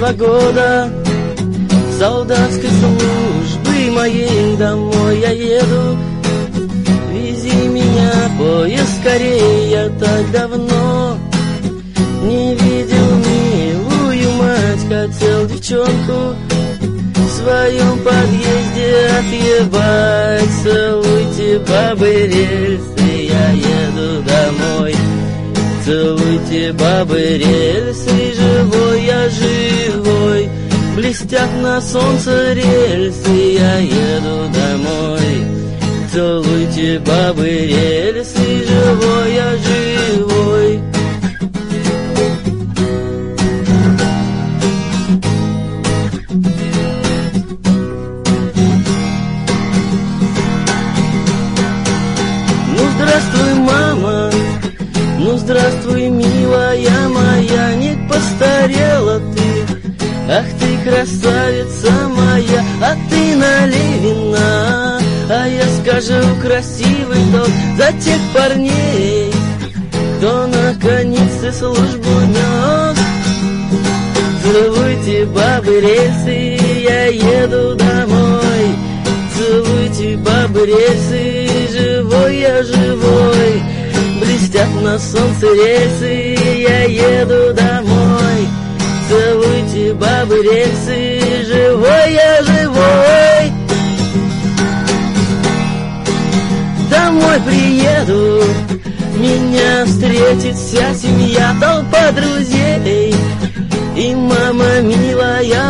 2 года солдатской службы моей домой я еду. Вези меня, поезд, скорее, я так давно не видел милую мать. Хотел девчонку в своем подъезде отъебать. Целуйте, бабы, рельсы, я еду домой. Целуйте, бабы, рельсы, живой я живой. Блестят на солнце рельсы, я еду домой. Целуйте, бабы, рельсы, живой я живой. Ну, здравствуй, мама, ну, здравствуй, милая моя, не постарела ты. Ах ты, красавица моя, а ты налей вина. А я скажу красивый тот за тех парней, кто на коннице службу нес. Целуйте, бабы, рельсы, я еду домой. Целуйте, бабы, рельсы, живой я живой. Блестят на солнце рельсы, я еду домой. Целуйте, бабы, рельсы, живой я живой. Домой приеду, меня встретит вся семья, толпа друзей. И мама милая